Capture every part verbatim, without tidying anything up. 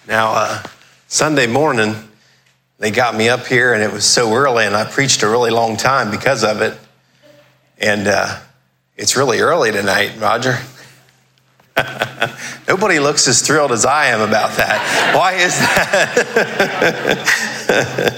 Now, uh, Sunday morning, they got me up here, and it was so early, and I preached a really long time because of it. And uh, it's really early tonight, Roger. Nobody looks as thrilled as I am about that. Why is that?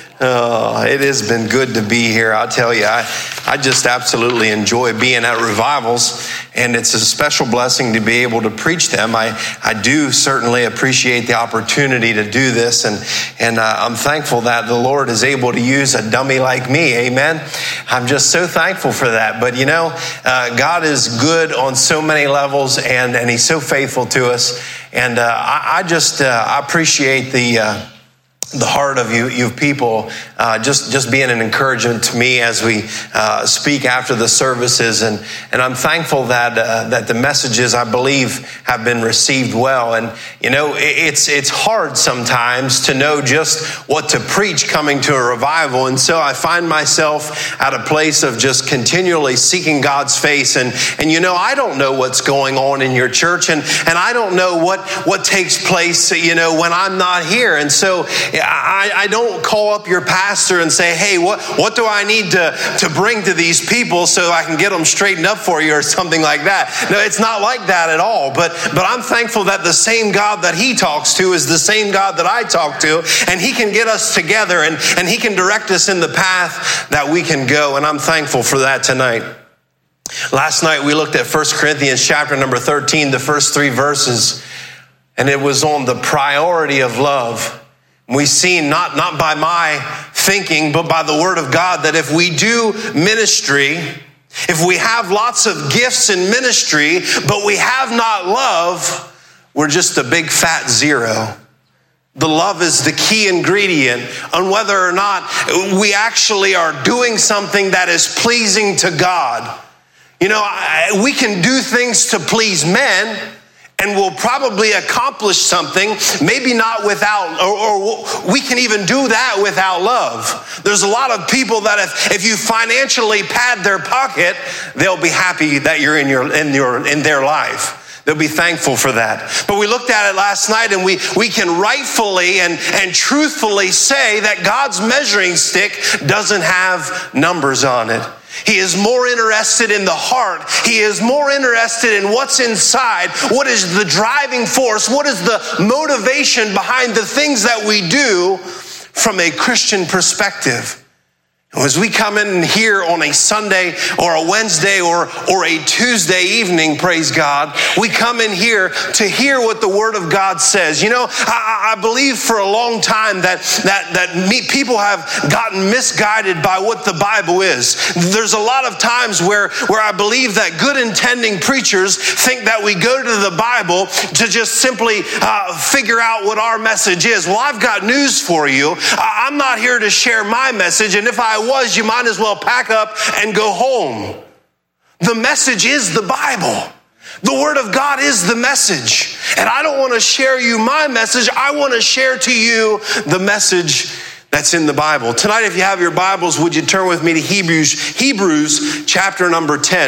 Oh, it has been good to be here. I'll tell you, I, I just absolutely enjoy being at revivals, and it's a special blessing to be able to preach them. I, I do certainly appreciate the opportunity to do this, and, and uh, I'm thankful that the Lord is able to use a dummy like me, amen? I'm just so thankful for that. But you know, uh, God is good on so many levels, and, and He's so faithful to us, and uh, I, I just uh, I appreciate the... Uh, the heart of you, you people, uh, just, just being an encouragement to me as we uh, speak after the services. And, and I'm thankful that uh, that the messages, I believe, have been received well. And, you know, it's it's hard sometimes to know just what to preach coming to a revival. And so I find myself at a place of just continually seeking God's face. And, and you know, I don't know what's going on in your church. And, and I don't know what, what takes place, you know, when I'm not here. And so I, I don't call up your pastor and say, hey, what, what do I need to, to bring to these people so I can get them straightened up for you or something like that. No, it's not like that at all. But, but I'm thankful that the same God that He talks to is the same God that I talk to, and He can get us together, and, and He can direct us in the path that we can go. And I'm thankful for that tonight. Last night we looked at First Corinthians chapter number thirteen, the first three verses, and it was on the priority of love. We see not, not by my thinking, but by the word of God, that if we do ministry, if we have lots of gifts in ministry, but we have not love, we're just a big fat zero. The love is the key ingredient on whether or not we actually are doing something that is pleasing to God. You know, we can do things to please men, and we'll probably accomplish something, maybe not without, or, or we can even do that without love. There's a lot of people that if, if you financially pad their pocket, they'll be happy that you're in your in your in their life. They'll be thankful for that. But we looked at it last night, and we, we can rightfully and, and truthfully say that God's measuring stick doesn't have numbers on it. He is more interested in the heart. He is more interested in what's inside. What is the driving force? What is the motivation behind the things that we do from a Christian perspective? As we come in here on a Sunday or a Wednesday or, or a Tuesday evening, praise God, we come in here to hear what the Word of God says. You know, I, I believe for a long time that, that, that me, people have gotten misguided by what the Bible is. There's a lot of times where, where I believe that good intending preachers think that we go to the Bible to just simply uh, figure out what our message is. Well, I've got news for you. I'm not here to share my message, and if I was, you might as well pack up and go home. The message is the Bible. The Word of God is the message. And I don't want to share you my message. I want to share to you the message that's in the Bible. Tonight, if you have your Bibles, would you turn with me to Hebrews, Hebrews chapter number ten.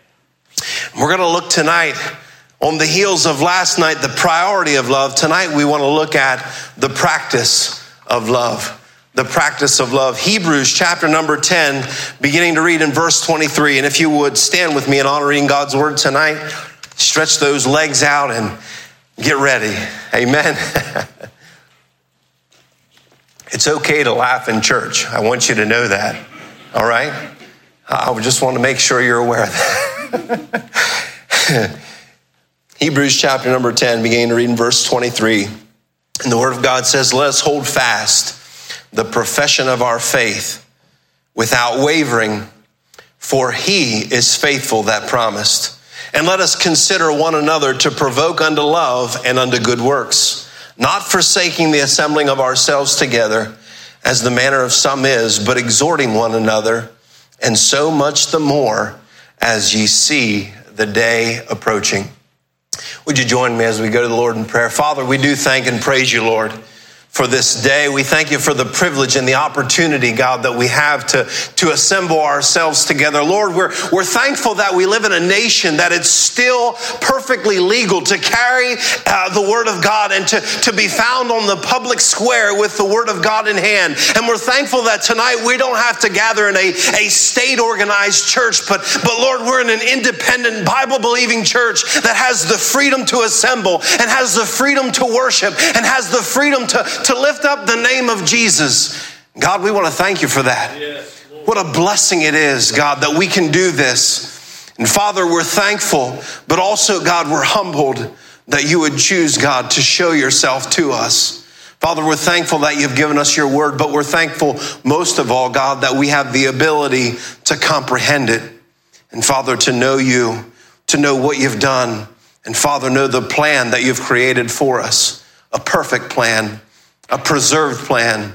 We're going to look tonight on the heels of last night, the priority of love. Tonight, we want to look at the practice of love. The practice of love. Hebrews chapter number ten, beginning to read in verse twenty-three. And if you would stand with me in honoring God's word tonight, stretch those legs out and get ready. Amen. It's okay to laugh in church. I want you to know that. All right? I just want to make sure you're aware of that. Hebrews chapter number ten, beginning to read in verse twenty-three. And the word of God says, let us hold fast the profession of our faith without wavering, for He is faithful that promised. And let us consider one another to provoke unto love and unto good works, not forsaking the assembling of ourselves together, as the manner of some is, but exhorting one another, and so much the more as ye see the day approaching. Would you join me as we go to the Lord in prayer? Father, we do thank and praise you, Lord, for this day. We thank you for the privilege and the opportunity, God, that we have to, to assemble ourselves together. Lord, we're, we're thankful that we live in a nation that it's still perfectly legal to carry uh, the Word of God and to, to be found on the public square with the Word of God in hand. And we're thankful that tonight we don't have to gather in a, a state-organized church, but, but Lord, we're in an independent, Bible-believing church that has the freedom to assemble and has the freedom to worship and has the freedom to to lift up the name of Jesus. God, we want to thank you for that. Yes, what a blessing it is, God, that we can do this. And Father, we're thankful, but also, God, we're humbled that you would choose, God, to show yourself to us. Father, we're thankful that you've given us your word, but we're thankful most of all, God, that we have the ability to comprehend it. And Father, to know you, to know what you've done. And Father, know the plan that you've created for us, a perfect plan, a preserved plan,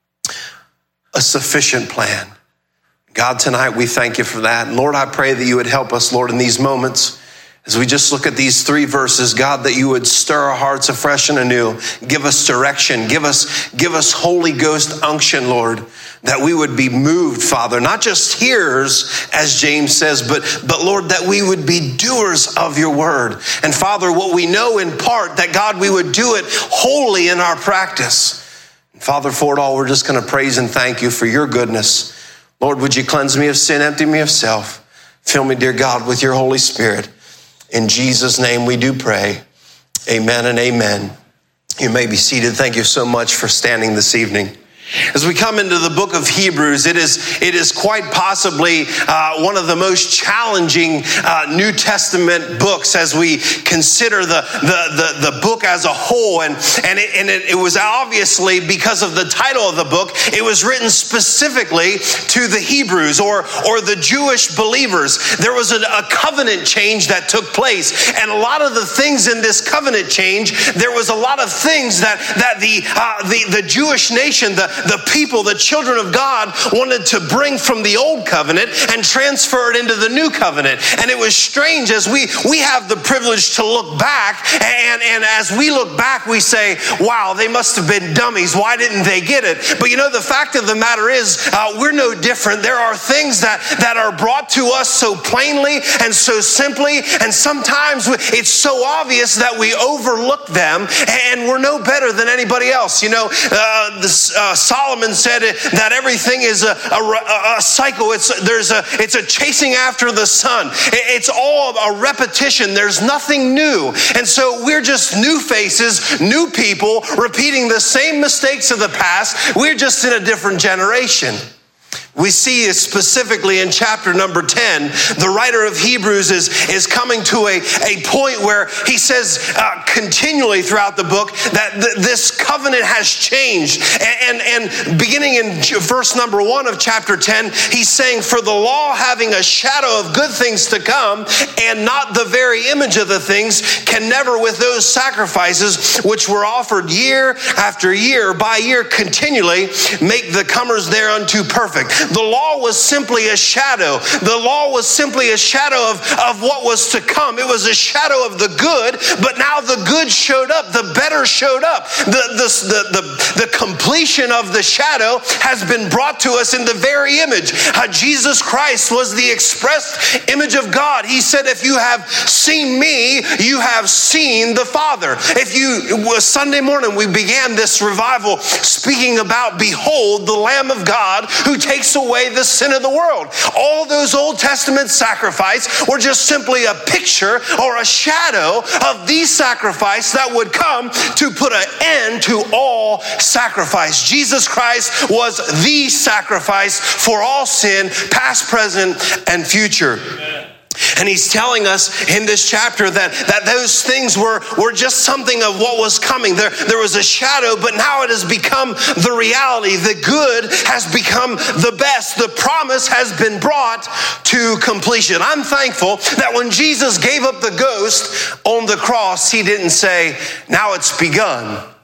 a sufficient plan. God, tonight we thank you for that. And Lord, I pray that you would help us, Lord, in these moments as we just look at these three verses, God, that you would stir our hearts afresh and anew. Give us direction. Give us, give us Holy Ghost unction, Lord, that we would be moved, Father, not just hearers, as James says, but, but Lord, that we would be doers of your word. And Father, what we know in part, that God, we would do it wholly in our practice. And Father, for it all, we're just going to praise and thank you for your goodness. Lord, would you cleanse me of sin, empty me of self. Fill me, dear God, with your Holy Spirit. In Jesus' name we do pray. Amen and amen. You may be seated. Thank you so much for standing this evening. As we come into the book of Hebrews, it is it is quite possibly uh, one of the most challenging uh, New Testament books as we consider the the the, the book as a whole. And and, it, and it, it was obviously because of the title of the book, it was written specifically to the Hebrews or or the Jewish believers. There was a, a covenant change that took place, and a lot of the things in this covenant change, there was a lot of things that that the uh, the the Jewish nation, the The people, the children of God, wanted to bring from the old covenant and transfer it into the new covenant. And it was strange as we, we have the privilege to look back. And, and as we look back, we say, wow, they must have been dummies. Why didn't they get it? But you know, the fact of the matter is, uh, we're no different. There are things that, that are brought to us so plainly and so simply. And sometimes it's so obvious that we overlook them and we're no better than anybody else. You know, uh, this, uh, Solomon said that everything is a, a, a cycle. It's there's a it's a chasing after the sun. It's all a repetition. There's nothing new. And so we're just new faces, new people, repeating the same mistakes of the past. We're just in a different generation. We see specifically in chapter number ten, the writer of Hebrews is, is coming to a, a point where he says uh, continually throughout the book that th- this covenant has changed. And, and, and beginning in verse number one of chapter ten, he's saying, for the law having a shadow of good things to come and not the very image of the things can never with those sacrifices which were offered year after year by year continually make the comers thereunto perfect. The law was simply a shadow. The law was simply a shadow of, of what was to come. It was a shadow of the good, but now the good showed up. The better showed up. The, the, the, the, the completion of the shadow has been brought to us in the very image. Uh, Jesus Christ was the expressed image of God. He said, if you have seen me, you have seen the Father. If you, was Sunday morning, we began this revival speaking about, behold, the Lamb of God who takes away the sin of the world. All those Old Testament sacrifices were just simply a picture or a shadow of the sacrifice that would come to put an end to all sacrifice. Jesus Christ was the sacrifice for all sin, past, present, and future. Amen. And he's telling us in this chapter that, that those things were, were just something of what was coming. There, there was a shadow, but now it has become the reality. The good has become the best. The promise has been brought to completion. I'm thankful that when Jesus gave up the ghost on the cross, he didn't say, now it's begun.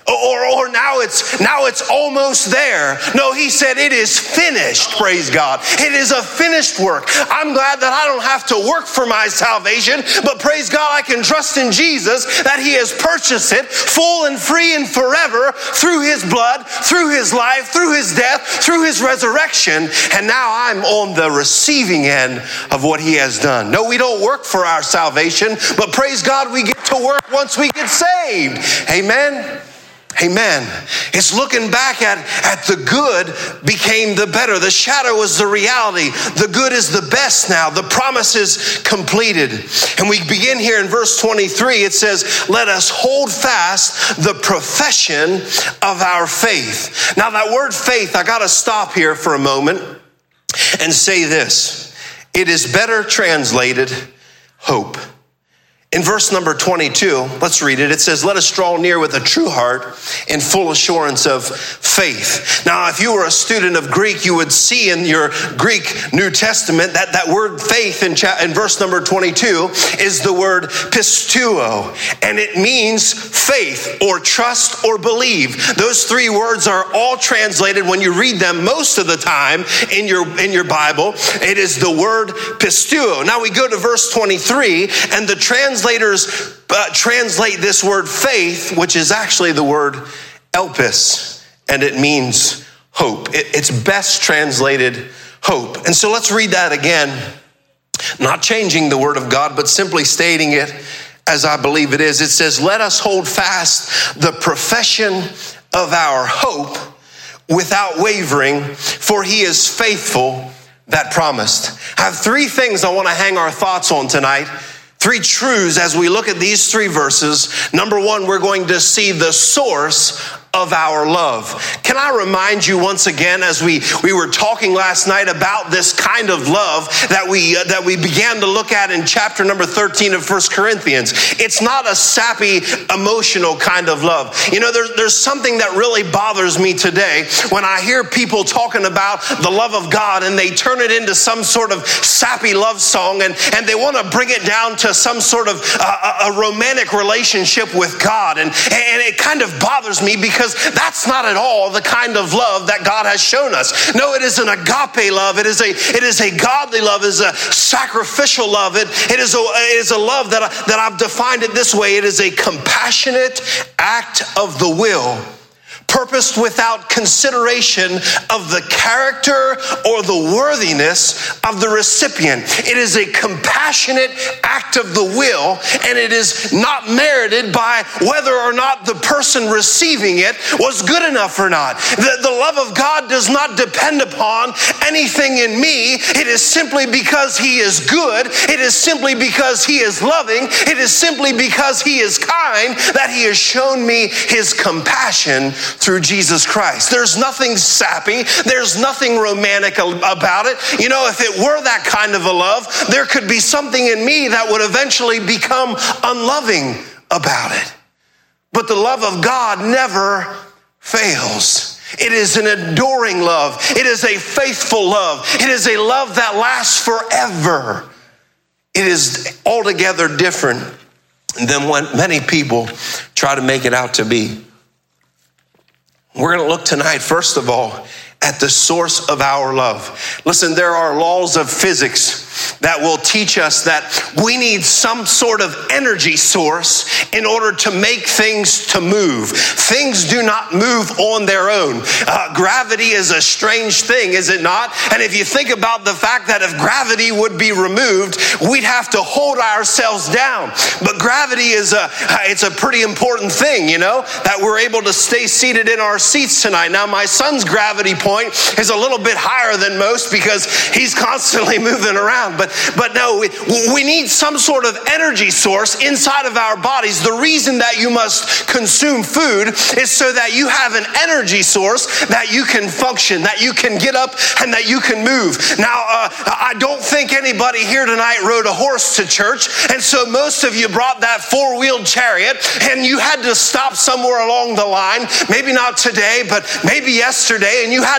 or, or now it's now it's almost there. No, he said it is finished, praise God. It is a finished work. I'm glad that I don't have to work for my salvation, but praise God, I can trust in Jesus that he has purchased it full and free and forever through his blood, through his life, through his death, through his resurrection. And now I'm on the receiving end of what he has done. No, we don't work for our salvation, but praise God, we get to work once we get saved. Amen. Amen. It's looking back at, at the good became the better. The shadow was the reality. The good is the best now. The promise is completed. And we begin here in verse twenty-three. It says, let us hold fast the profession of our faith. Now that word faith, I got to stop here for a moment and say this. It is better translated hope. In verse number twenty-two, let's read it. It says, let us draw near with a true heart in full assurance of faith. Now, if you were a student of Greek, you would see in your Greek New Testament that that word faith in, cha- in verse number twenty-two is the word pisteuo, and it means faith or trust or believe. Those three words are all translated when you read them most of the time in your, in your Bible. It is the word pisteuo. Now we go to verse twenty-three, and the translation Translators uh, translate this word faith, which is actually the word elpis, and it means hope. It, it's best translated hope. And so let's read that again, not changing the word of God, but simply stating it as I believe it is. It says, let us hold fast the profession of our hope without wavering, for he is faithful that promised. I have three things I want to hang our thoughts on tonight. Three truths as we look at these three verses. Number one, we're going to see the source of our love. Can I remind you once again, as we, we were talking last night about this kind of love that we uh, that we began to look at in chapter number thirteen of First Corinthians. It's not a sappy, emotional kind of love. You know, there's, there's something that really bothers me today when I hear people talking about the love of God and they turn it into some sort of sappy love song and, and they want to bring it down to some sort of uh, a romantic relationship with God. And, and it kind of bothers me because Because that's not at all the kind of love that God has shown us. No, it is an agape love. It is a it is a godly love. It is a sacrificial love. It, it, is, a, it is a love that, I, that I've defined it this way. It is a compassionate act of the will, purposed without consideration of the character or the worthiness of the recipient. It is a compassionate act of the will, and it is not merited by whether or not the person receiving it was good enough or not. The, the love of God does not depend upon anything in me. It is simply because he is good. It is simply because he is loving. It is simply because he is kind that he has shown me his compassion through Jesus Christ. There's nothing sappy. There's nothing romantic about it. You know, if it were that kind of a love, there could be something in me that would eventually become unloving about it. But the love of God never fails. It is an enduring love. It is a faithful love. It is a love that lasts forever. It is altogether different than what many people try to make it out to be. We're going to look tonight, first of all, at the source of our love. Listen, there are laws of physics that will teach us that we need some sort of energy source in order to make things to move. Things do not move on their own. Uh, gravity is a strange thing, is it not? And if you think about the fact that if gravity would be removed, we'd have to hold ourselves down. But gravity is a, it's a pretty important thing, you know, that we're able to stay seated in our seats tonight. Now, my son's gravity point is a little bit higher than most because he's constantly moving around. But but no, we, we need some sort of energy source inside of our bodies. The reason that you must consume food is so that you have an energy source that you can function, that you can get up and that you can move. Now, uh, I don't think anybody here tonight rode a horse to church, and so most of you brought that four-wheeled chariot and you had to stop somewhere along the line, maybe not today, but maybe yesterday, and you had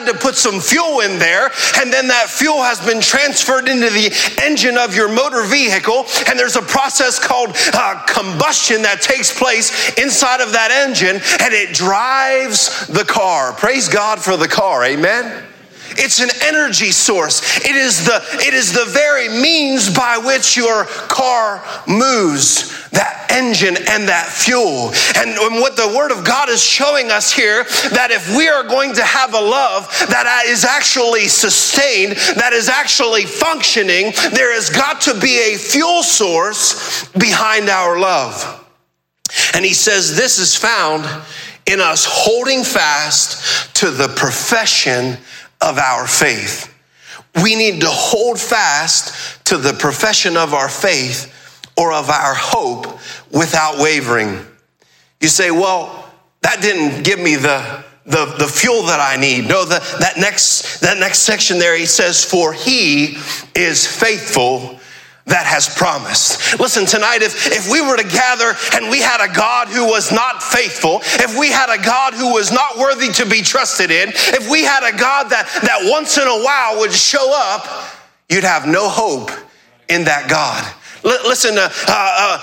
had to put some fuel in there, and then that fuel has been transferred into the engine of your motor vehicle, and there's a process called uh, combustion that takes place inside of that engine, and it drives the car. Praise God for the car, amen? It's an energy source. It is the, it is the very means by which your car moves, that engine and that fuel. And what the Word of God is showing us here, that if we are going to have a love that is actually sustained, that is actually functioning, there has got to be a fuel source behind our love. And he says this is found in us holding fast to the profession of our faith. We need to hold fast to the profession of our faith or of our hope without wavering. You say, well, that didn't give me the, the, the fuel that I need. No, the, that next, that next section there, he says, for he is faithful that has promised. Listen, tonight, if, if we were to gather and we had a God who was not faithful, if we had a God who was not worthy to be trusted in, if we had a God that, that once in a while would show up, you'd have no hope in that God. Listen, uh, uh,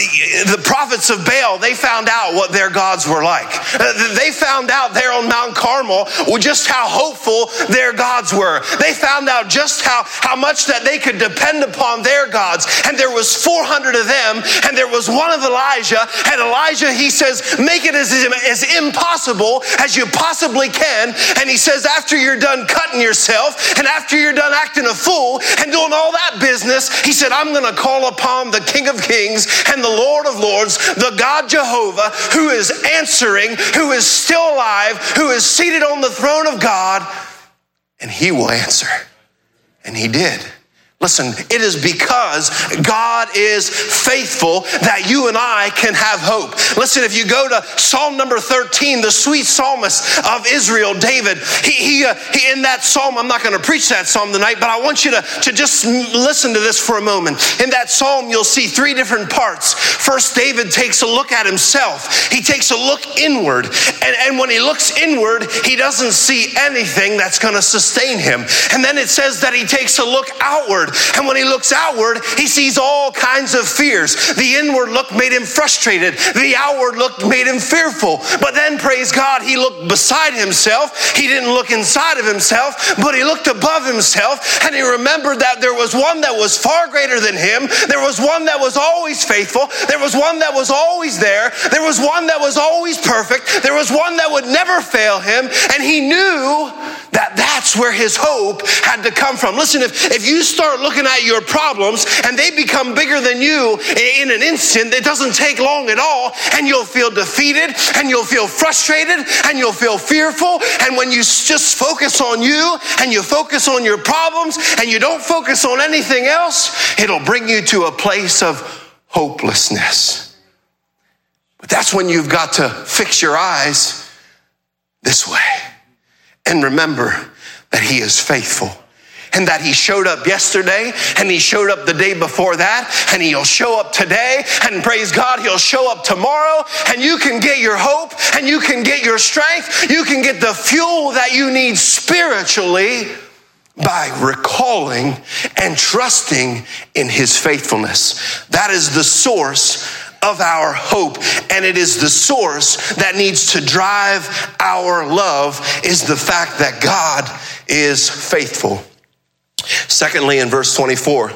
the prophets of Baal, they found out what their gods were like. Uh, they found out there on Mount Carmel just how hopeful their gods were. They found out just how, how much that they could depend upon their gods. And there was four hundred of them, and there was one of Elijah. And Elijah, he says, make it as, as impossible as you possibly can. And he says, after you're done cutting yourself, and after you're done acting a fool, and doing all that business, he said, I'm going to call upon the King of Kings and the Lord of Lords, the God Jehovah, who is answering, who is still alive, who is seated on the throne of God, and he will answer. And he did. Listen, it is because God is faithful that you and I can have hope. Listen, if you go to Psalm number thirteen, the sweet psalmist of Israel, David, he, he, uh, he in that psalm, I'm not going to preach that psalm tonight, but I want you to, to just listen to this for a moment. In that psalm, you'll see three different parts. First, David takes a look at himself. He takes a look inward. And, and when he looks inward, he doesn't see anything that's going to sustain him. And then it says that he takes a look outward. And when he looks outward, he sees all kinds of fears. The inward look made him frustrated. The outward look made him fearful. But then, praise God, he looked beside himself. He didn't look inside of himself, but he looked above himself. And he remembered that there was one that was far greater than him. There was one that was always faithful. There was one that was always there. There was one that was always perfect. There was one that would never fail him. And he knew that that's where his hope had to come from. Listen, if, if you start looking at your problems and they become bigger than you in an instant, it doesn't take long at all, and you'll feel defeated, and you'll feel frustrated, and you'll feel fearful. And when you just focus on you and you focus on your problems and you don't focus on anything else, it'll bring you to a place of hopelessness. But that's when you've got to fix your eyes this way and remember that he is faithful. And that he showed up yesterday, and he showed up the day before that, and he'll show up today, and praise God, he'll show up tomorrow, and you can get your hope, and you can get your strength, you can get the fuel that you need spiritually by recalling and trusting in his faithfulness. That is the source of our hope, and it is the source that needs to drive our love, is the fact that God is faithful. Secondly, in verse twenty-four,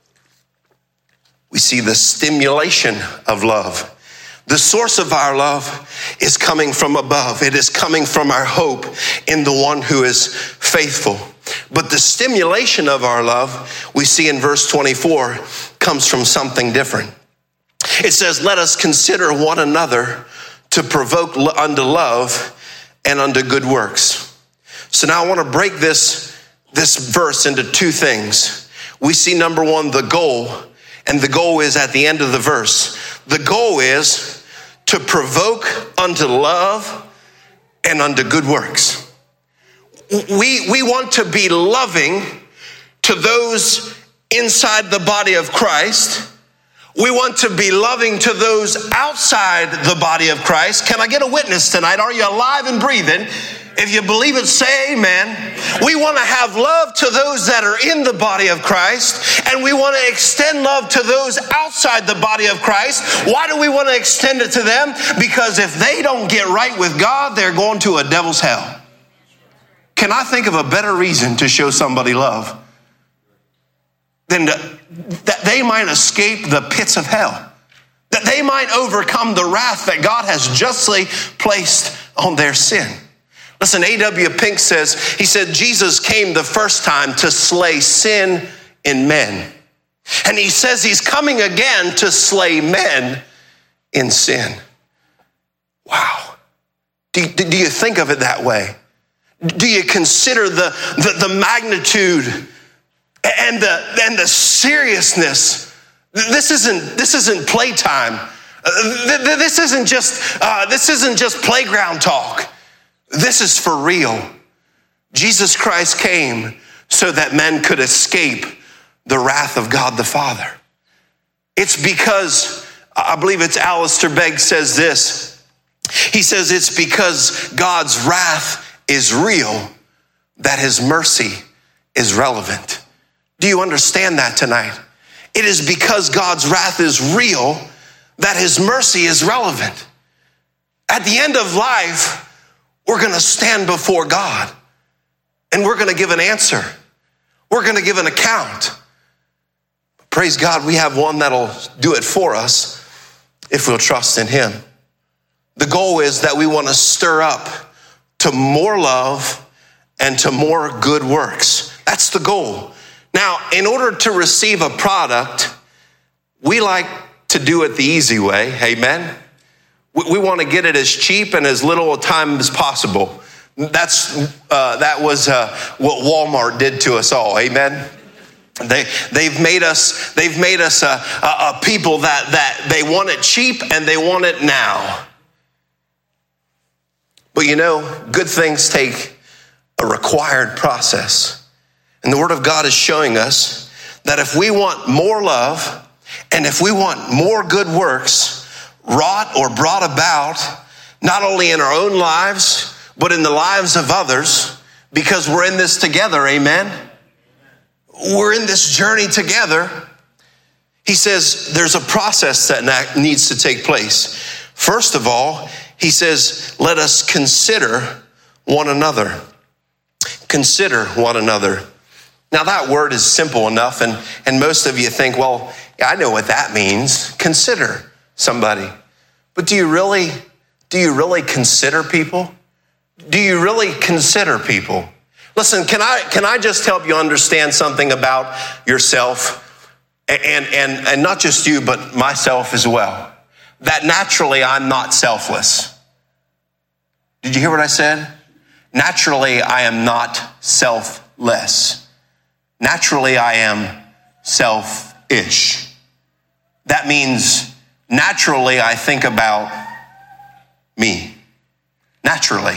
we see the stimulation of love. The source of our love is coming from above. It is coming from our hope in the one who is faithful. But the stimulation of our love, we see in verse twenty-four, comes from something different. It says, let us consider one another to provoke unto love and unto good works. So now I want to break this this verse into two things. We see, number one, the goal, and the goal is at the end of the verse. The goal is to provoke unto love and unto good works. We, we want to be loving to those inside the body of Christ. We want to be loving to those outside the body of Christ. Can I get a witness tonight? Are you alive and breathing? If you believe it, say amen. We want to have love to those that are in the body of Christ, and we want to extend love to those outside the body of Christ. Why do we want to extend it to them? Because if they don't get right with God, they're going to a devil's hell. Can I think of a better reason to show somebody love than to, that they might escape the pits of hell, that they might overcome the wrath that God has justly placed on their sin? Listen, A W Pink says, he said, Jesus came the first time to slay sin in men. And he says he's coming again to slay men in sin. Wow. Do, do you think of it that way? Do you consider the, the, the magnitude and the, and the seriousness? This isn't, this isn't playtime. This isn't just, uh, this isn't just playground talk. This is for real. Jesus Christ came so that men could escape the wrath of God the Father. It's because, I believe it's Alistair Begg says this. He says it's because God's wrath is real that his mercy is relevant. Do you understand that tonight? It is because God's wrath is real that his mercy is relevant. At the end of life, we're going to stand before God and we're going to give an answer. We're going to give an account. Praise God, we have one that'll do it for us if we'll trust in him. The goal is that we want to stir up to more love and to more good works. That's the goal. Now, in order to receive a product, we like to do it the easy way. Amen. We want to get it as cheap and as little time as possible. That's uh, that was uh, what Walmart did to us all. Amen. They they've made us they've made us a, a, a people that that they want it cheap and they want it now. But you know, good things take a required process, and the Word of God is showing us that if we want more love and if we want more good works wrought or brought about, not only in our own lives, but in the lives of others, because we're in this together, amen? We're in this journey together. He says there's a process that needs to take place. First of all, he says, let us consider one another. Consider one another. Now that word is simple enough, and, and most of you think, well, I know what that means. Consider somebody. But do you really, do you really consider people? Do you really consider people? Listen, can I can I just help you understand something about yourself? And, and, and not just you, but myself as well. That naturally I'm not selfless. Did you hear what I said? Naturally I am not selfless. Naturally I am selfish. That means naturally, I think about me. Naturally.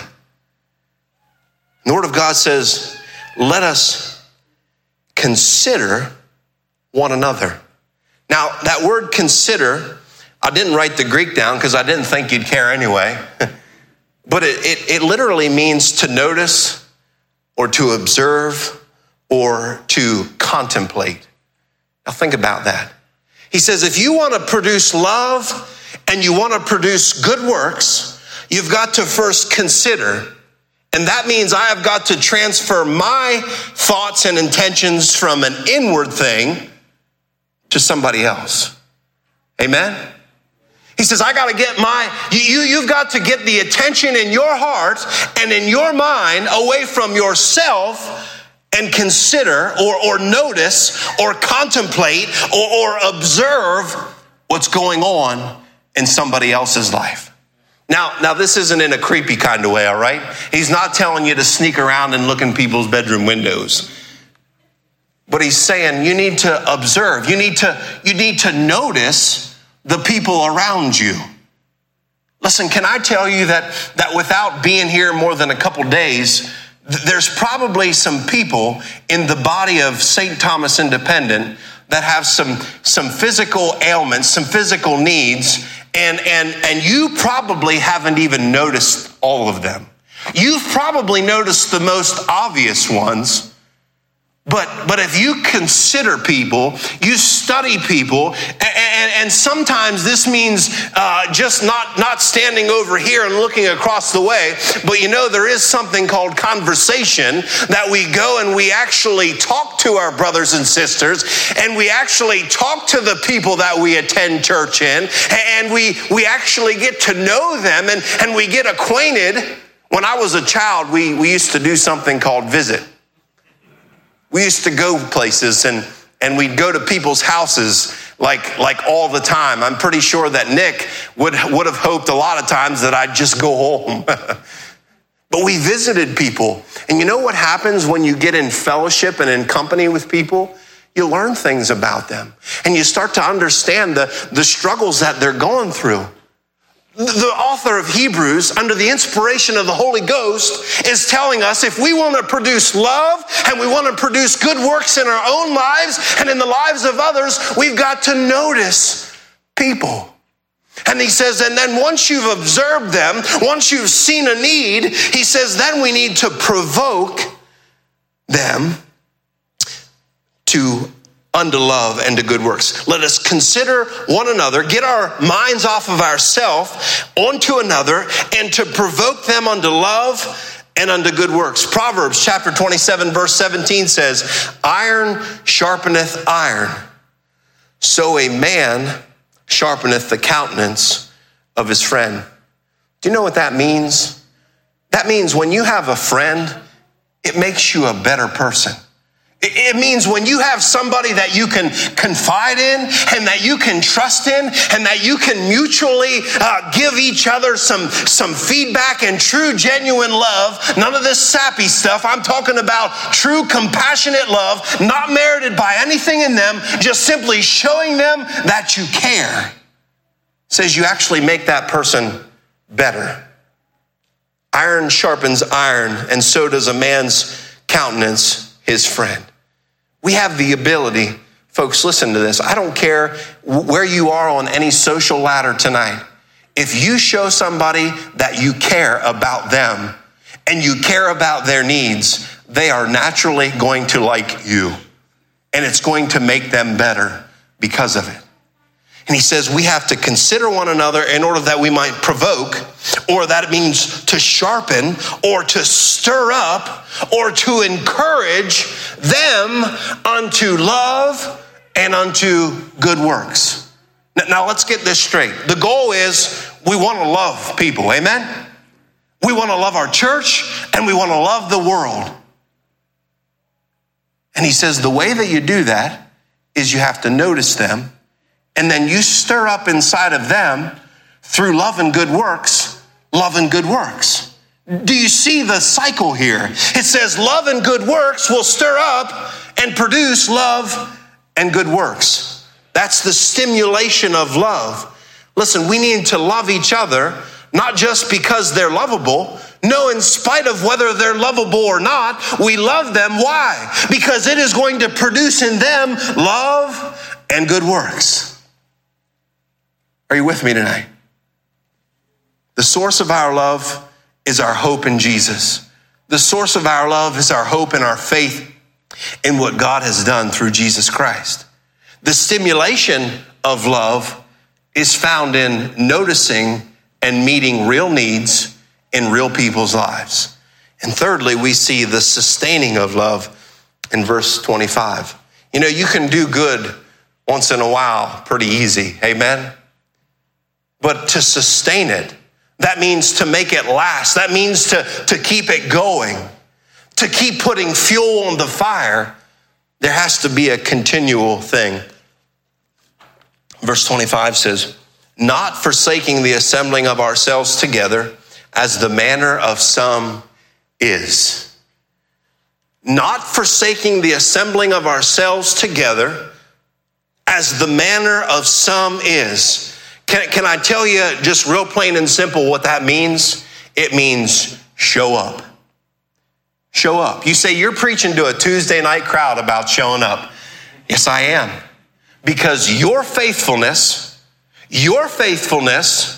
The Word of God says, let us consider one another. Now, that word consider, I didn't write the Greek down because I didn't think you'd care anyway. But it, it, it literally means to notice or to observe or to contemplate. Now, think about that. He says, if you want to produce love and you want to produce good works, you've got to first consider. And that means I have got to transfer my thoughts and intentions from an inward thing to somebody else. Amen? He says, I got to get my, you, you've got to get the attention in your heart and in your mind away from yourself and consider or, or notice or contemplate or, or observe what's going on in somebody else's life. Now, now this isn't in a creepy kind of way, all right? He's not telling you to sneak around and look in people's bedroom windows. But he's saying you need to observe. You need to, you need to notice the people around you. Listen, can I tell you that, that without being here more than a couple days, there's probably some people in the body of Saint Thomas Independent that have some, some physical ailments, some physical needs, and, and, and you probably haven't even noticed all of them. You've probably noticed the most obvious ones. But but if you consider people, you study people, and, and, and sometimes this means uh, just not, not standing over here and looking across the way, but you know there is something called conversation, that we go and we actually talk to our brothers and sisters, and we actually talk to the people that we attend church in, and we, we actually get to know them, and, and we get acquainted. When I was a child, we, we used to do something called visit. We used to go places and, and we'd go to people's houses like, like all the time. I'm pretty sure that Nick would, would have hoped a lot of times that I'd just go home. But we visited people. And you know what happens when you get in fellowship and in company with people? You learn things about them. And you start to understand the, the struggles that they're going through. The author of Hebrews, under the inspiration of the Holy Ghost, is telling us if we want to produce love and we want to produce good works in our own lives and in the lives of others, we've got to notice people. And he says, and then once you've observed them, once you've seen a need, he says, then we need to provoke them to unto love and to good works. Let us consider one another, get our minds off of ourselves onto another, and to provoke them unto love and unto good works. Proverbs chapter twenty-seven, verse seventeen says, iron sharpeneth iron, so a man sharpeneth the countenance of his friend. Do you know what that means? That means when you have a friend, it makes you a better person. It means when you have somebody that you can confide in and that you can trust in and that you can mutually uh, give each other some, some feedback and true, genuine love. None of this sappy stuff. I'm talking about true, compassionate love, not merited by anything in them, just simply showing them that you care. It says you actually make that person better. Iron sharpens iron, and so does a man's countenance his friend. We have the ability, folks, listen to this. I don't care where you are on any social ladder tonight. If you show somebody that you care about them and you care about their needs, they are naturally going to like you. And it's going to make them better because of it. And he says we have to consider one another in order that we might provoke, or that means to sharpen, or to stir up, or to encourage them unto love and unto good works. Now let's get this straight. The goal is we want to love people, amen? We want to love our church and we want to love the world. And he says the way that you do that is you have to notice them, and then you stir up inside of them through love and good works, love and good works. Do you see the cycle here? It says love and good works will stir up and produce love and good works. That's the stimulation of love. Listen, we need to love each other, not just because they're lovable. No, in spite of whether they're lovable or not, we love them. Why? Because it is going to produce in them love and good works. Are you with me tonight? The source of our love is our hope in Jesus. The source of our love is our hope and our faith in what God has done through Jesus Christ. The stimulation of love is found in noticing and meeting real needs in real people's lives. And thirdly, we see the sustaining of love in verse twenty-five. You know, you can do good once in a while pretty easy, amen? But to sustain it, that means to make it last. That means to, to keep it going, to keep putting fuel on the fire. There has to be a continual thing. Verse twenty-five says, not forsaking the assembling of ourselves together, as the manner of some is. Not forsaking the assembling of ourselves together, as the manner of some is. Can, can I tell you just real plain and simple what that means? It means show up. Show up. You say you're preaching to a Tuesday night crowd about showing up. Yes, I am. Because your faithfulness, your faithfulness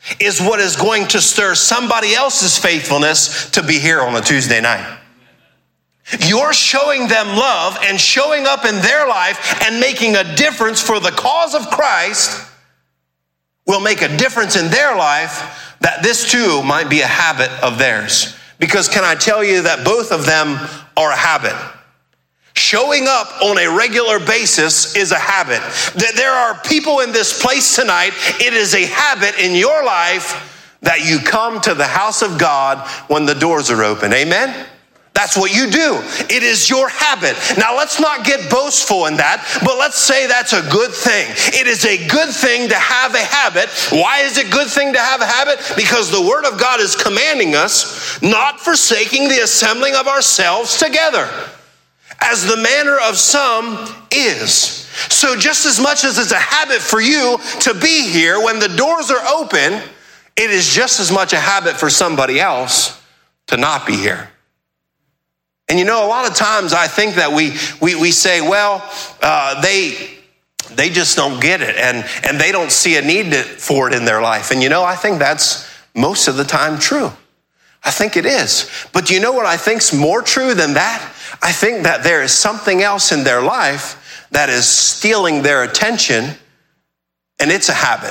is what is going to stir somebody else's faithfulness to be here on a Tuesday night. You're showing them love and showing up in their life and making a difference for the cause of Christ will make a difference in their life, that this too might be a habit of theirs. Because can I tell you that both of them are a habit? Showing up on a regular basis is a habit. There are people in this place tonight, it is a habit in your life that you come to the house of God when the doors are open. Amen? That's what you do. It is your habit. Now, let's not get boastful in that, but let's say that's a good thing. It is a good thing to have a habit. Why is it a good thing to have a habit? Because the Word of God is commanding us not forsaking the assembling of ourselves together, as the manner of some is. So just as much as it's a habit for you to be here when the doors are open, it is just as much a habit for somebody else to not be here. And you know, a lot of times I think that we we, we say, well, uh, they they just don't get it, and, and they don't see a need for it in their life. And you know, I think that's most of the time true. I think it is. But you know what I think's more true than that? I think that there is something else in their life that is stealing their attention, and it's a habit.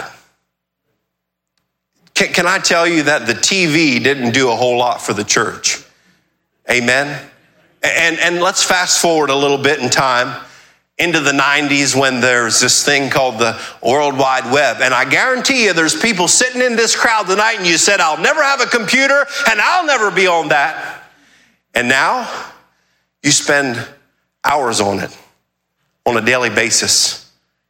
Can, can I tell you that the T V didn't do a whole lot for the church? Amen? And, and let's fast forward a little bit in time into the nineties when there's this thing called the World Wide Web. And I guarantee you there's people sitting in this crowd tonight and you said, I'll never have a computer and I'll never be on that. And now you spend hours on it on a daily basis.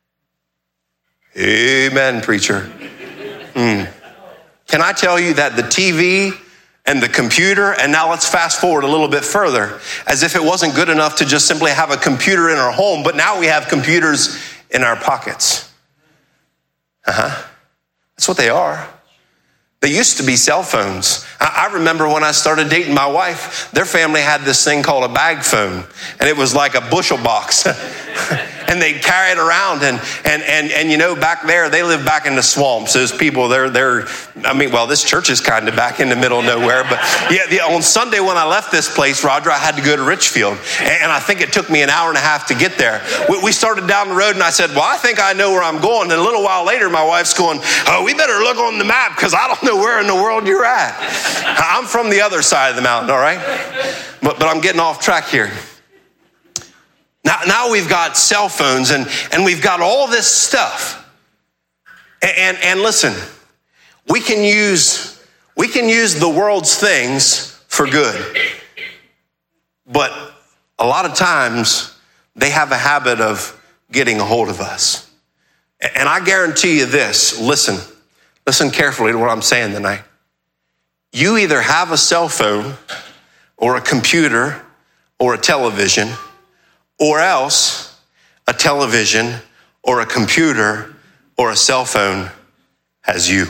Amen, preacher. Mm. Can I tell you that the T V and the computer, and now let's fast forward a little bit further, as if it wasn't good enough to just simply have a computer in our home, but now we have computers in our pockets. Uh-huh. That's what they are. They used to be cell phones. I remember when I started dating my wife, their family had this thing called a bag phone, and it was like a bushel box. And they'd carry it around, and and and and you know, back there, they live back in the swamps. Those people, they're they're. I mean, well, this church is kind of back in the middle of nowhere, but yeah, yeah. On Sunday when I left this place, Roger, I had to go to Richfield, and I think it took me an hour and a half to get there. We, we started down the road, and I said, "Well, I think I know where I'm going." And a little while later, my wife's going, "Oh, we better look on the map because I don't know where in the world you're at." I'm from the other side of the mountain, all right, but but I'm getting off track here. Now, now we've got cell phones and, and we've got all this stuff. And, and, and listen, we can use we can use the world's things for good. But a lot of times they have a habit of getting a hold of us. And I guarantee you this, listen, listen carefully to what I'm saying tonight. You either have a cell phone or a computer or a television, or else a television or a computer or a cell phone has you.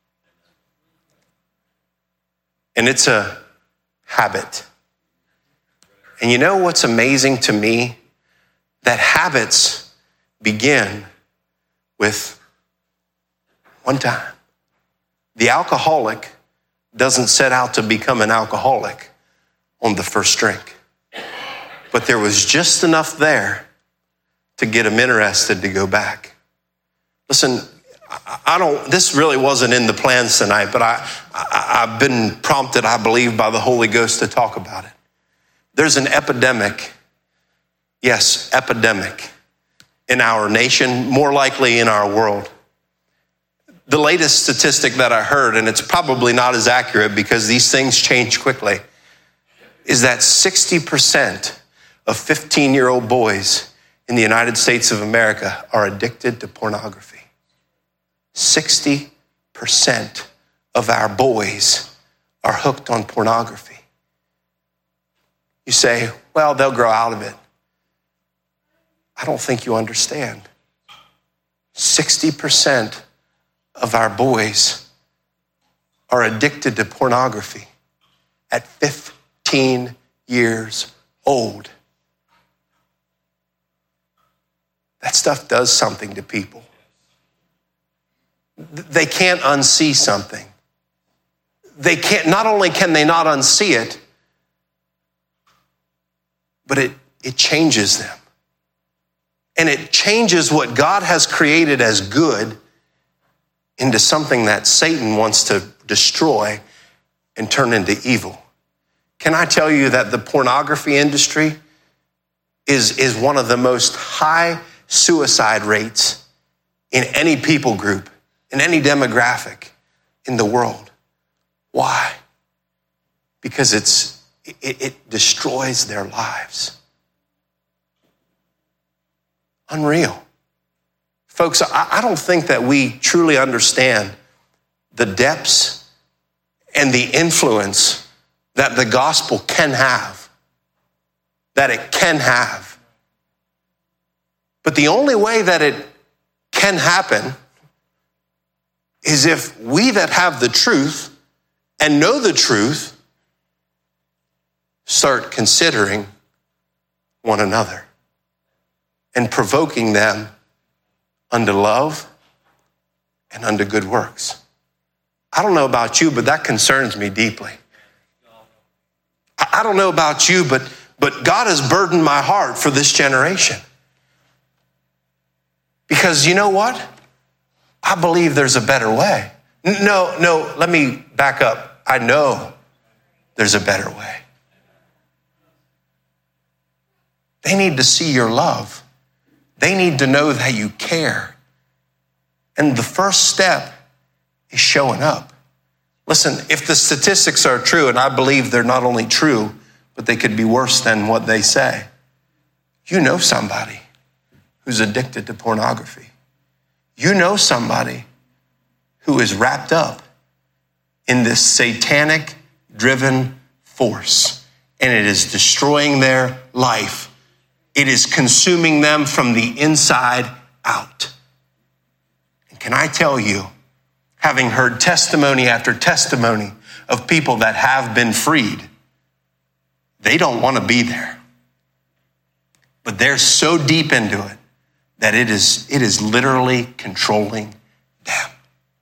And it's a habit. And you know what's amazing to me? That habits begin with one time. The alcoholic doesn't set out to become an alcoholic on the first drink. But there was just enough there to get him interested to go back. Listen, I don't, this really wasn't in the plans tonight, but I, I, I've been prompted, I believe, by the Holy Ghost to talk about it. There's an epidemic, yes, epidemic in our nation, more likely in our world. The latest statistic that I heard, and it's probably not as accurate because these things change quickly, is that sixty percent of fifteen-year-old boys in the United States of America are addicted to pornography. sixty percent of our boys are hooked on pornography. You say, well, they'll grow out of it. I don't think you understand. sixty percent of our boys are addicted to pornography at fifteen years old. That stuff does something to people. they can't unsee something. They can't, not only can they not unsee it, but it, it changes them. And it changes what God has created as good into something that Satan wants to destroy and turn into evil. Can I tell you that the pornography industry is, is one of the most high suicide rates in any people group, in any demographic in the world? Why? Because it's it, it destroys their lives. Unreal. Folks, I, I don't think that we truly understand the depths and the influence that the gospel can have, that it can have. But the only way that it can happen is if we that have the truth and know the truth start considering one another and provoking them unto love and unto good works. I don't know about you, but that concerns me deeply. I don't know about you, but, but God has burdened my heart for this generation. Because you know what? I believe there's a better way. No, no, let me back up. I know there's a better way. They need to see your love. They need to know that you care. And the first step is showing up. Listen, if the statistics are true, and I believe they're not only true, but they could be worse than what they say, you know somebody who's addicted to pornography. You know somebody who is wrapped up in this satanic-driven force, and it is destroying their life. It is consuming them from the inside out. And can I tell you, having heard testimony after testimony of people that have been freed, they don't want to be there. But they're so deep into it that it is, it is literally controlling them.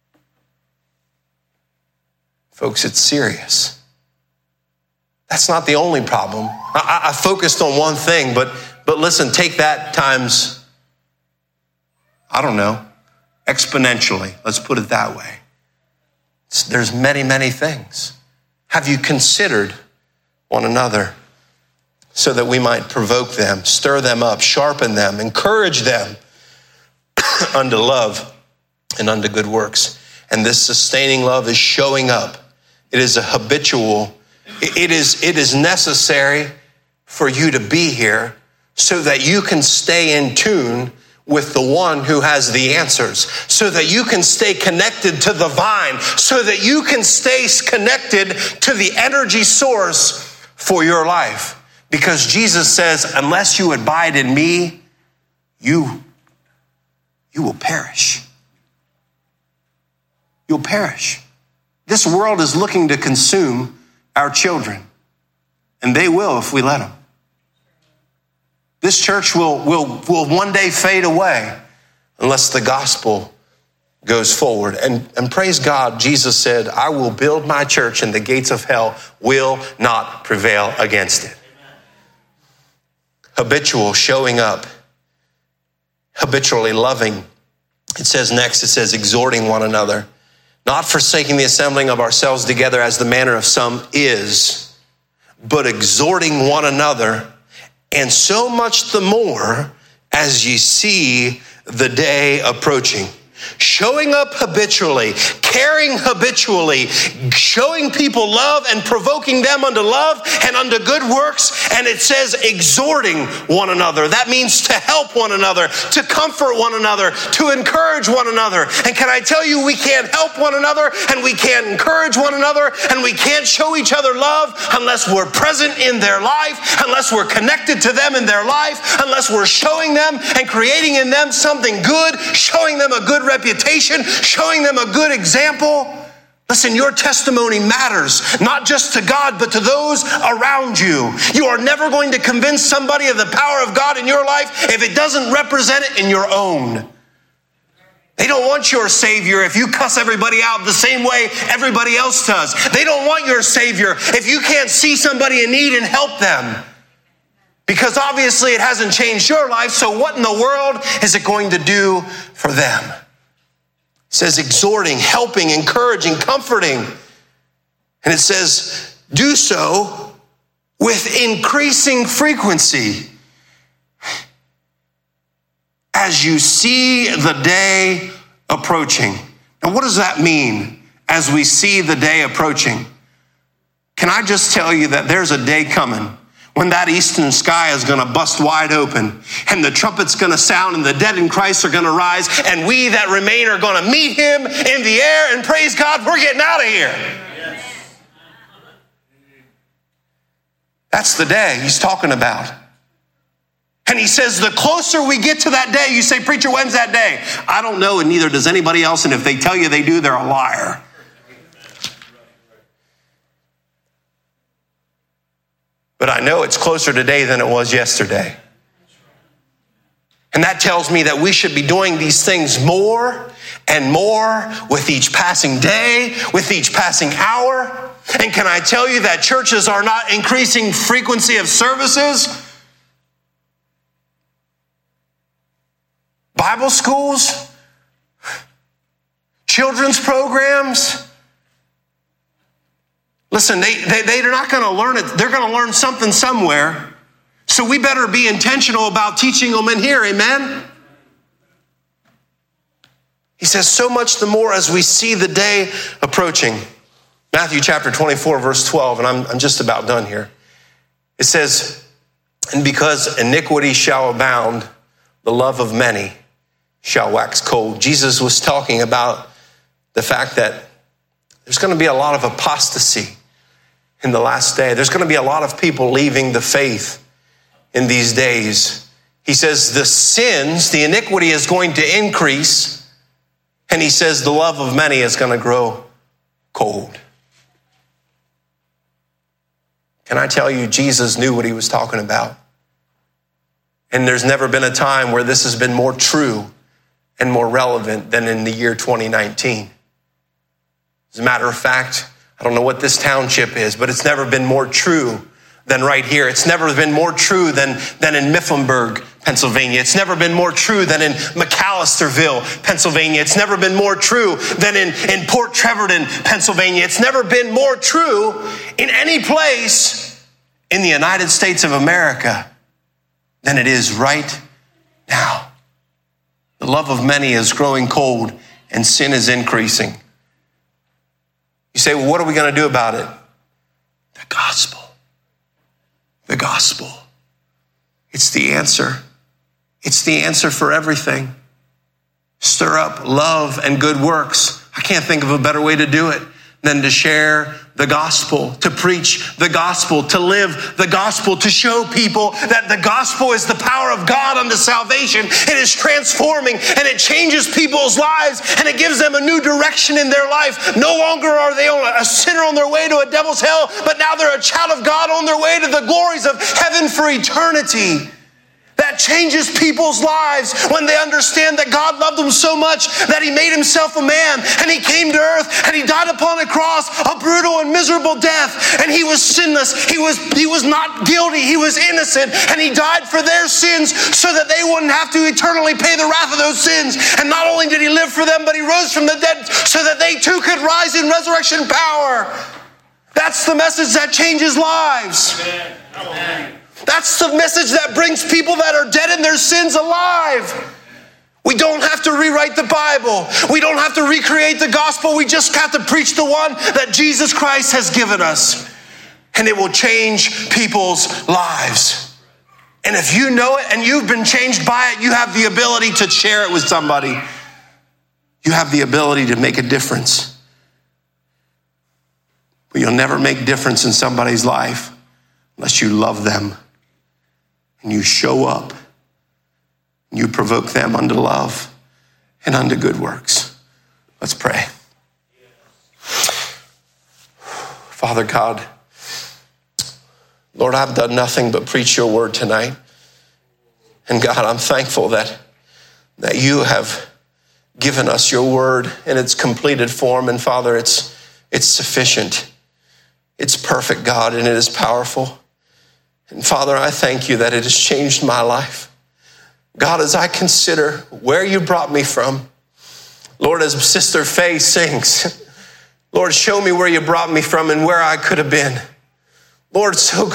Folks, it's serious. That's not the only problem. I, I focused on one thing, but, but listen, take that times, I don't know, exponentially. Let's put it that way. It's, there's many, many things. Have you considered one another so that we might provoke them, stir them up, sharpen them, encourage them unto love and unto good works? And this sustaining love is showing up. It is a habitual, it is, it is necessary for you to be here so that you can stay in tune with the one who has the answers, so that you can stay connected to the vine, so that you can stay connected to the energy source for your life. Because Jesus says, unless you abide in me, you, you will perish. You'll perish. This world is looking to consume our children, and they will if we let them. This church will, will, will one day fade away unless the gospel goes forward. And, and praise God, Jesus said, I will build my church and the gates of hell will not prevail against it. Habitual, showing up, habitually loving. It says next, it says exhorting one another, not forsaking the assembling of ourselves together as the manner of some is, but exhorting one another, and so much the more as ye see the day approaching. Showing up habitually, caring habitually, showing people love and provoking them unto love and unto good works. And it says exhorting one another. That means to help one another, to comfort one another, to encourage one another. And can I tell you, we can't help one another and we can't encourage one another and we can't show each other love unless we're present in their life, unless we're connected to them in their life, unless we're showing them and creating in them something good, showing them a good reputation, showing them a good example. Listen, your testimony matters, not just to God, but to those around you. You are never going to convince somebody of the power of God in your life if it doesn't represent it in your own. They don't want your Savior if you cuss everybody out the same way everybody else does. They don't want your Savior if you can't see somebody in need and help them. Because obviously it hasn't changed your life, so what in the world is it going to do for them? It says exhorting, helping, encouraging, comforting. And it says, do so with increasing frequency as you see the day approaching. Now, what does that mean, as we see the day approaching? Can I just tell you that there's a day coming when that eastern sky is going to bust wide open and the trumpet's going to sound and the dead in Christ are going to rise and we that remain are going to meet him in the air and praise God, we're getting out of here. Yes. That's the day he's talking about. And he says, the closer we get to that day, you say, preacher, when's that day? I don't know, and neither does anybody else. And if they tell you they do, they're a liar. But I know it's closer today than it was yesterday. And that tells me that we should be doing these things more and more with each passing day, with each passing hour. And can I tell you that churches are not increasing frequency of services? Bible schools, children's programs. Listen, they, they, they're not going to learn it. They're going to learn something somewhere. So we better be intentional about teaching them in here, amen? He says, so much the more as we see the day approaching. Matthew chapter twenty-four, verse twelve, and I'm, I'm just about done here. It says, and because iniquity shall abound, the love of many shall wax cold. Jesus was talking about the fact that there's going to be a lot of apostasy in the last day. There's going to be a lot of people leaving the faith in these days. He says the sins, the iniquity is going to increase. And he says the love of many is going to grow cold. Can I tell you, Jesus knew what he was talking about. And there's never been a time where this has been more true and more relevant than in the year twenty nineteen. As a matter of fact, I don't know what this township is, but it's never been more true than right here. It's never been more true than, than in Mifflinburg, Pennsylvania. It's never been more true than in McAllisterville, Pennsylvania. It's never been more true than in, in Port Trevorton, Pennsylvania. It's never been more true in any place in the United States of America than it is right now. The love of many is growing cold and sin is increasing. You say, well, what are we going to do about it? The gospel. The gospel. It's the answer. It's the answer for everything. Stir up love and good works. I can't think of a better way to do it than to share the gospel, to preach the gospel, to live the gospel, to show people that the gospel is the power of God unto salvation. It is transforming and it changes people's lives and it gives them a new direction in their life. No longer are they a sinner on their way to a devil's hell, but now they're a child of God on their way to the glories of heaven for eternity. That changes people's lives when they understand that God loved them so much that he made himself a man and he came to earth and he died upon a cross, a brutal and miserable death. And he was sinless. He was, he was not guilty. He was innocent. And he died for their sins so that they wouldn't have to eternally pay the wrath of those sins. And not only did he live for them, but he rose from the dead so that they too could rise in resurrection power. That's the message that changes lives. Amen. Amen. That's the message that brings people that are dead in their sins alive. We don't have to rewrite the Bible. We don't have to recreate the gospel. We just have to preach the one that Jesus Christ has given us. And it will change people's lives. And if you know it and you've been changed by it, you have the ability to share it with somebody. You have the ability to make a difference. But you'll never make a difference in somebody's life unless you love them. And you show up, and you provoke them unto love and unto good works. Let's pray. Father God, Lord, I've done nothing but preach your word tonight. And God, I'm thankful that, that you have given us your word in its completed form. And Father, it's, it's sufficient. It's perfect, God, and it is powerful. And Father, I thank you that it has changed my life. God, as I consider where you brought me from, Lord, as Sister Faye sings, Lord, show me where you brought me from and where I could have been. Lord, so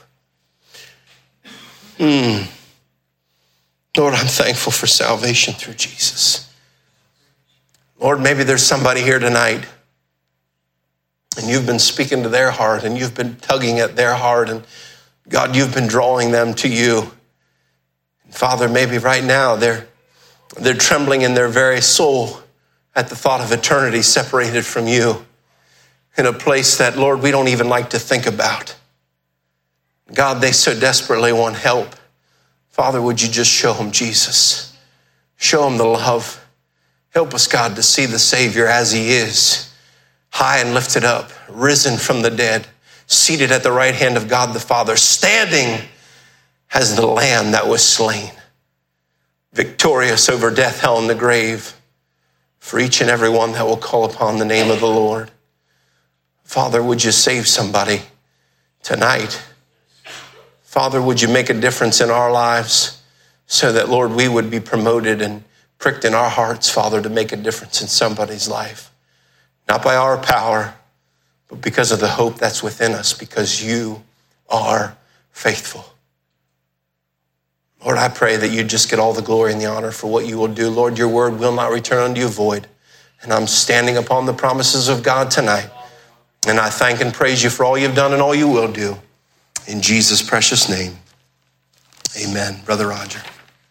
mm. Lord, I'm thankful for salvation through Jesus. Lord, maybe there's somebody here tonight and you've been speaking to their heart and you've been tugging at their heart, and God, you've been drawing them to you. And Father, maybe right now they're, they're trembling in their very soul at the thought of eternity separated from you in a place that, Lord, we don't even like to think about. God, they so desperately want help. Father, would you just show them Jesus? Show them the love. Help us, God, to see the Savior as he is, high and lifted up, risen from the dead, seated at the right hand of God the Father, standing as the Lamb that was slain, victorious over death, hell, and the grave, for each and every one that will call upon the name of the Lord. Father, would you save somebody tonight? Father, would you make a difference in our lives so that, Lord, we would be promoted and pricked in our hearts, Father, to make a difference in somebody's life. Not by our power, but because of the hope that's within us, because you are faithful. Lord, I pray that you just get all the glory and the honor for what you will do. Lord, your word will not return unto you void. And I'm standing upon the promises of God tonight. And I thank and praise you for all you've done and all you will do. In Jesus' precious name, amen. Brother Roger.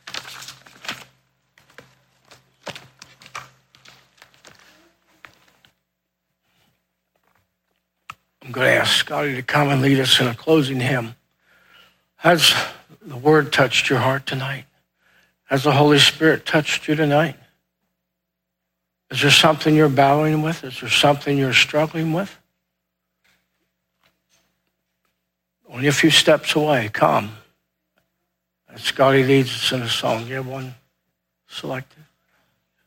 I'm going to ask Scotty to come and lead us in a closing hymn. Has the word touched your heart tonight? Has the Holy Spirit touched you tonight? Is there something you're battling with? Is there something you're struggling with? Only a few steps away. Come. As Scotty leads us in a song. You have one selected?